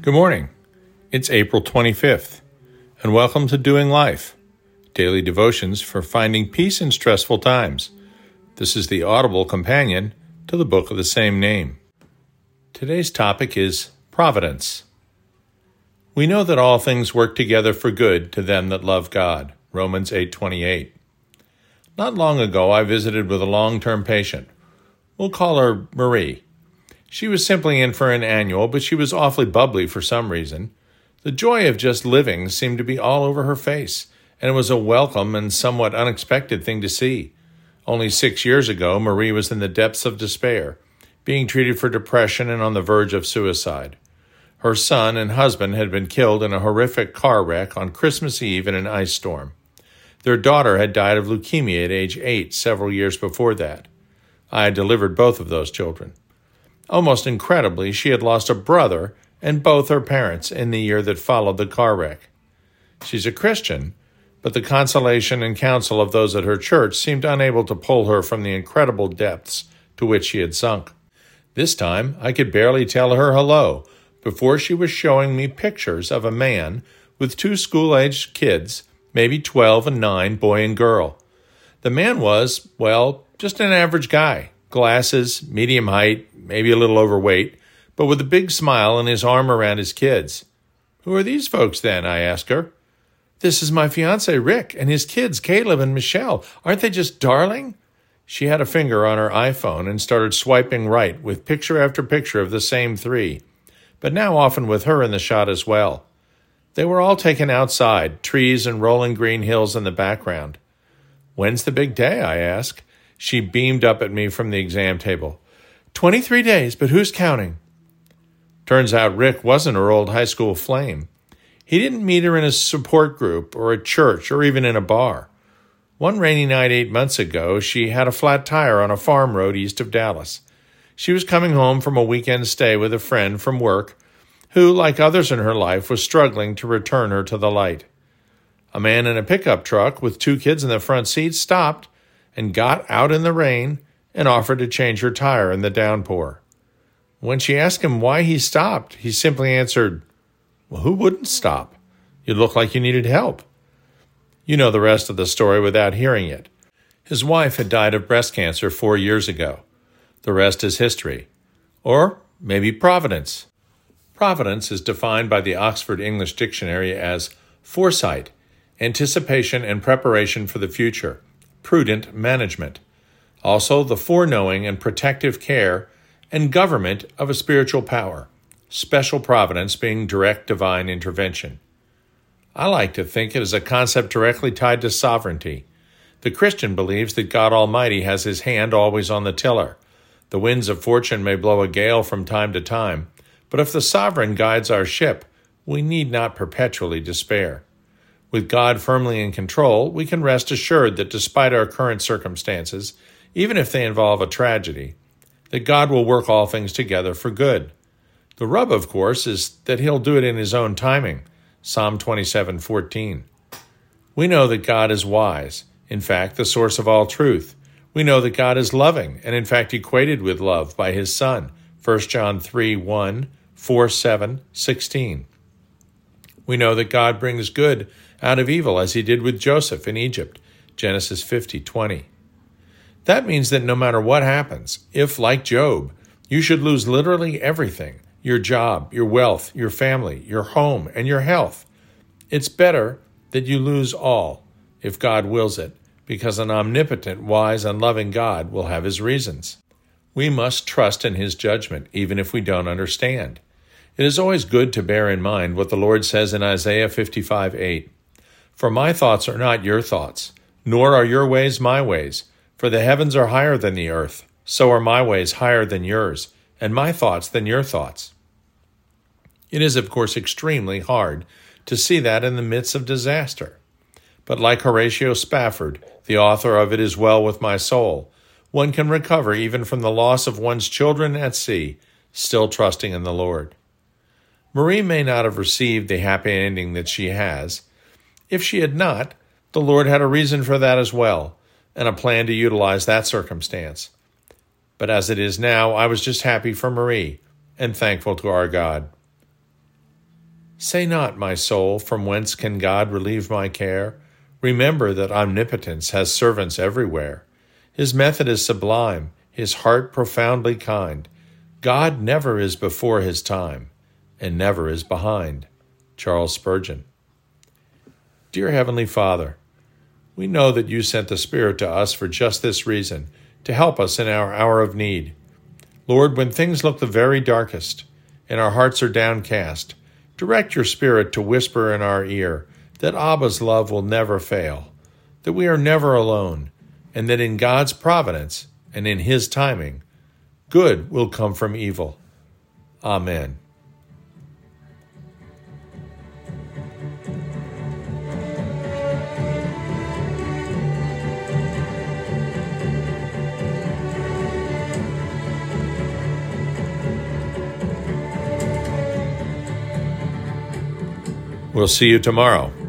Good morning. It's April 25th, and welcome to Doing Life, daily devotions for finding peace in stressful times. This is the audible companion to the book of the same name. Today's topic is providence. We know that all things work together for good to them that love God, Romans 8:28. Not long ago, I visited with a long-term patient. We'll call her Marie. She was simply in for an annual, but she was awfully bubbly for some reason. The joy of just living seemed to be all over her face, and it was a welcome and somewhat unexpected thing to see. Only 6 years ago, Marie was in the depths of despair, being treated for depression and on the verge of suicide. Her son and husband had been killed in a horrific car wreck on Christmas Eve in an ice storm. Their daughter had died of leukemia at age 8 several years before that. I had delivered both of those children. Almost incredibly, she had lost a brother and both her parents in the year that followed the car wreck. She's a Christian, but the consolation and counsel of those at her church seemed unable to pull her from the incredible depths to which she had sunk. This time, I could barely tell her hello before she was showing me pictures of a man with 2 school-aged kids, maybe 12 and 9, boy and girl. The man was, just an average guy. Glasses, medium height, maybe a little overweight, but with a big smile and his arm around his kids. "Who are these folks then?" I asked her. "This is my fiancé, Rick, and his kids, Caleb and Michelle. Aren't they just darling?" She had a finger on her iPhone and started swiping right with picture after picture of the same 3, but now often with her in the shot as well. They were all taken outside, trees and rolling green hills in the background. "When's the big day?" I asked. She beamed up at me from the exam table. 23 days, but who's counting?" Turns out Rick wasn't her old high school flame. He didn't meet her in a support group or a church or even in a bar. One rainy night 8 months ago, she had a flat tire on a farm road east of Dallas. She was coming home from a weekend stay with a friend from work who, like others in her life, was struggling to return her to the light. A man in a pickup truck with 2 kids in the front seat stopped and got out in the rain and offered to change her tire in the downpour. When she asked him why he stopped, he simply answered, "Well, who wouldn't stop? You look like you needed help." You know the rest of the story without hearing it. His wife had died of breast cancer 4 years ago. The rest is history. Or maybe providence. Providence is defined by the Oxford English Dictionary as foresight, anticipation and preparation for the future, prudent management. Also, the foreknowing and protective care and government of a spiritual power, special providence being direct divine intervention. I like to think it is a concept directly tied to sovereignty. The Christian believes that God Almighty has his hand always on the tiller. The winds of fortune may blow a gale from time to time, but if the sovereign guides our ship, we need not perpetually despair. With God firmly in control, we can rest assured that despite our current circumstances, even if they involve a tragedy, that God will work all things together for good. The rub, of course, is that he'll do it in his own timing, Psalm 27:14. We know that God is wise, in fact, the source of all truth. We know that God is loving, and in fact equated with love by his Son, 1 John 3:1, 4:7, 16. We know that God brings good out of evil, as he did with Joseph in Egypt, Genesis 50:20. That means that no matter what happens, if, like Job, you should lose literally everything, your job, your wealth, your family, your home, and your health, it's better that you lose all, if God wills it, because an omnipotent, wise, and loving God will have his reasons. We must trust in his judgment, even if we don't understand. It is always good to bear in mind what the Lord says in Isaiah 55:8. "For my thoughts are not your thoughts, nor are your ways my ways. For the heavens are higher than the earth, so are my ways higher than yours, and my thoughts than your thoughts." It is, of course, extremely hard to see that in the midst of disaster. But like Horatio Spafford, the author of It Is Well With My Soul, one can recover even from the loss of one's children at sea, still trusting in the Lord. Marie may not have received the happy ending that she has. If she had not, the Lord had a reason for that as well, and a plan to utilize that circumstance. But as it is now, I was just happy for Marie and thankful to our God. Say not, my soul, from whence can God relieve my care? Remember that omnipotence has servants everywhere. His method is sublime, his heart profoundly kind. God never is before his time, and never is behind. Charles Spurgeon. Dear Heavenly Father, we know that you sent the Spirit to us for just this reason, to help us in our hour of need. Lord, when things look the very darkest, and our hearts are downcast, direct your Spirit to whisper in our ear that Abba's love will never fail, that we are never alone, and that in God's providence and in his timing, good will come from evil. Amen. We'll see you tomorrow.